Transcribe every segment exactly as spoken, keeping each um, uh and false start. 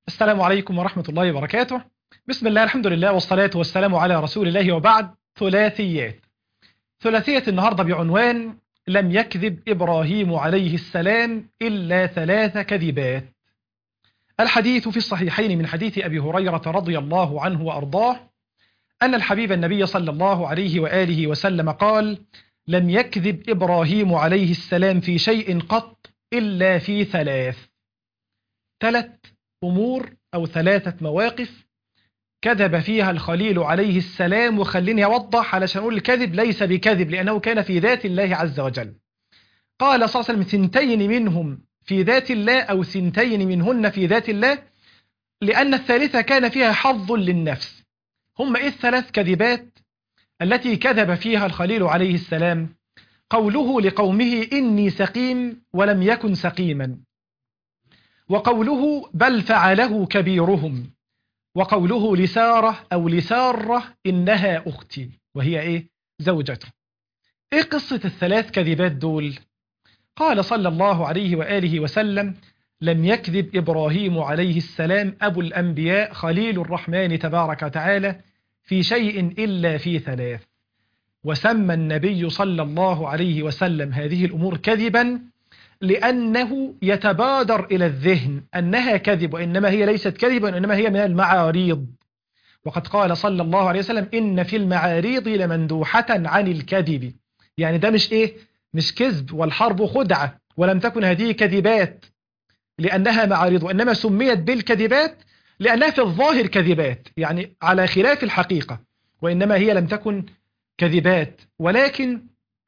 السلام عليكم ورحمة الله وبركاته. بسم الله، الحمد لله، والصلاة والسلام على رسول الله، وبعد. ثلاثيات. ثلاثية النهاردة بعنوان: لم يكذب إبراهيم عليه السلام إلا ثلاث كذبات. الحديث في الصحيحين من حديث أبي هريرة رضي الله عنه وأرضاه أن الحبيب النبي صلى الله عليه وآله وسلم قال: لم يكذب إبراهيم عليه السلام في شيء قط إلا في ثلاث. ثلاث أمور أو ثلاثة مواقف كذب فيها الخليل عليه السلام. وخليني أوضح علشان أقول الكذب ليس بكذب، لأنه كان في ذات الله عز وجل. قال صلى الله عليه وسلم: ثنتين منهم في ذات الله، أو ثنتين منهن في ذات الله، لأن الثالثة كان فيها حظ للنفس. هم إيه الثلاث كذبات التي كذب فيها الخليل عليه السلام؟ قوله لقومه: إني سقيم، ولم يكن سقيما. وقوله: بل فعله كبيرهم. وقوله لسارة أو لسارة: إنها أختي، وهي إيه؟ زوجته. إيه قصة الثلاث كذبات دول؟ قال صلى الله عليه وآله وسلم: لم يكذب إبراهيم عليه السلام أبو الأنبياء خليل الرحمن تبارك وتعالى في شيء إلا في ثلاث. وسمى النبي صلى الله عليه وسلم هذه الأمور كذبا لأنه يتبادر إلى الذهن أنها كذب، وإنما هي ليست كذبا، وإنما هي من المعاريض. وقد قال صلى الله عليه وسلم: إن في المعاريض لمندوحة عن الكذب. يعني ده مش إيه؟ مش كذب، والحرب خدعة، ولم تكن هذه كذبات لأنها معاريض، وإنما سميت بالكذبات لأنها في الظاهر كذبات، يعني على خلاف الحقيقة، وإنما هي لم تكن كذبات. ولكن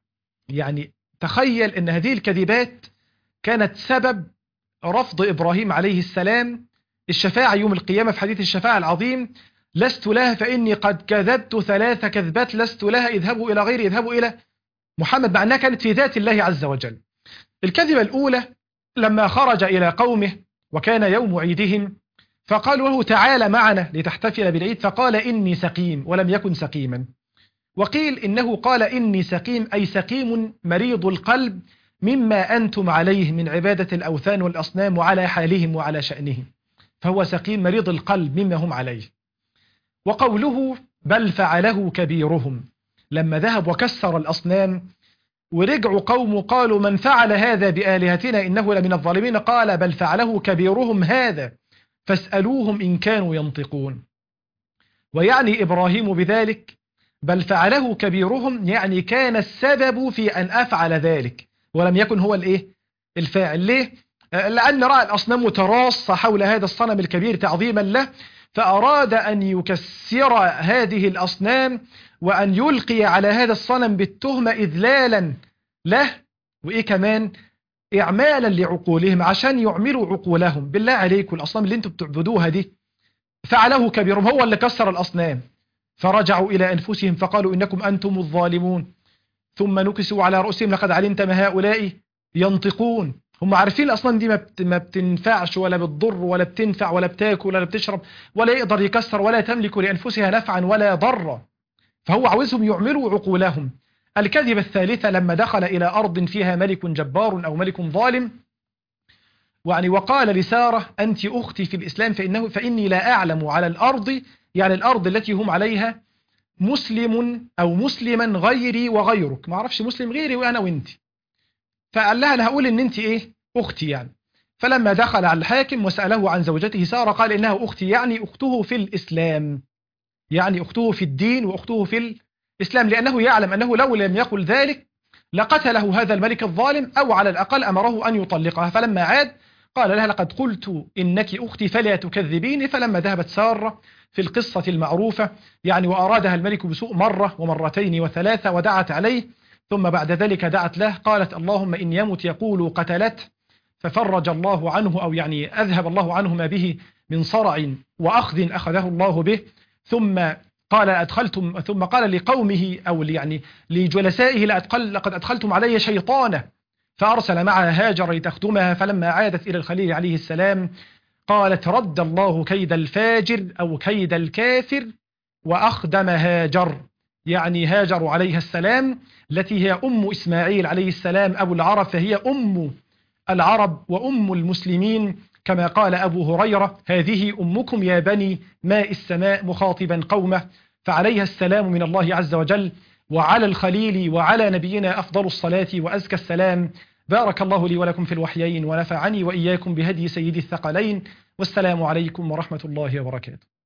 يعني تخيل أن هذه الكذبات كانت سبب رفض إبراهيم عليه السلام الشفاعة يوم القيامة. في حديث الشفاعة العظيم: لست لها فإني قد كذبت ثلاث كذبات لست لها، اذهبوا إلى غيري، اذهبوا إلى محمد، مع أنها كانت في ذات الله عز وجل. الكذبة الأولى: لما خرج إلى قومه وكان يوم عيدهم، فقالوا له: تعال معنا لتحتفل بالعيد، فقال: إني سقيم، ولم يكن سقيما. وقيل إنه قال: إني سقيم، أي سقيم مريض القلب مما أنتم عليه من عبادة الأوثان والأصنام، وعلى حالهم وعلى شأنهم، فهو سقيم مريض القلب مما هم عليه. وقوله: بل فعله كبيرهم، لما ذهب وكسر الأصنام ورجعوا قوم قالوا: من فعل هذا بآلهتنا إنه لمن الظالمين، قال: بل فعله كبيرهم هذا فاسألوهم إن كانوا ينطقون. ويعني إبراهيم بذلك بل فعله كبيرهم، يعني كان السبب في أن أفعل ذلك، ولم يكن هو الإيه؟ الفاعل. ليه؟ لأن رأى الأصنام تراص حول هذا الصنم الكبير تعظيما له، فأراد أن يكسر هذه الأصنام وأن يلقي على هذا الصنم بالتهمة إذلالا له، وإيه كمان؟ إعمالا لعقولهم، عشان يعملوا عقولهم. بالله عليكم، الأصنام اللي انتم بتعبدوها دي فعله كبيرهم، هو اللي كسر الأصنام. فرجعوا إلى أنفسهم فقالوا: إنكم أنتم الظالمون. ثم نكسوا على رؤوسهم: لقد علمت ما هؤلاء ينطقون. هم عارفين الأصنام دي ما بتنفعش ولا بتضر ولا بتنفع ولا بتاكل ولا بتشرب ولا يقدر يكسر ولا تملك لأنفسها نفعا ولا ضرا، فهو عاوزهم يعملوا عقولهم. الكذبة الثالثة: لما دخل إلى أرض فيها ملك جبار أو ملك ظالم، يعني وقال لسارة: أنت أختي في الإسلام، فإنه فإني لا أعلم على الأرض، يعني الأرض التي هم عليها، مسلم أو مسلما غيري وغيرك، ما أعرفش مسلم غيري وأنا وأنت. فقال لها: أنا هقول إن أنت إيه؟ أختي يعني. فلما دخل على الحاكم وسأله عن زوجته سارة قال: إنها أختي، يعني أخته في الإسلام، يعني أخته في الدين وأخته في الإسلام، لأنه يعلم أنه لو لم يقل ذلك لقتله هذا الملك الظالم، أو على الأقل أمره أن يطلقها. فلما عاد قال لها: لقد قلت إنك أختي فلا تكذبيني. فلما ذهبت سارة في القصة المعروفة يعني وأرادها الملك بسوء مرة ومرتين وثلاثة ودعت عليه، ثم بعد ذلك دعت له قالت: اللهم إن يمت يقول قتلته، ففرج الله عنه، أو يعني أذهب الله عنه ما به من صرع وأخذ أخذه الله به. ثم قال أدخلتم ثم قال لقومه أو يعني لجلسائه: لقد أدخلتم علي شيطانة، فأرسل معها هاجر لتخدمها. فلما عادت إلى الخليل عليه السلام قالت: رد الله كيد الفاجر أو كيد الكافر وأخدم هاجر، يعني هاجر عليها السلام التي هي أم إسماعيل عليه السلام أبو العرب، فهي أم العرب وأم المسلمين، كما قال أبو هريرة: هذه أمكم يا بني ماء السماء، مخاطبا قومه، فعليها السلام من الله عز وجل، وعلى الخليل وعلى نبينا أفضل الصلاة وأزكى السلام. بارك الله لي ولكم في الوحيين، ونفعني وإياكم بهدي سيد الثقلين، والسلام عليكم ورحمة الله وبركاته.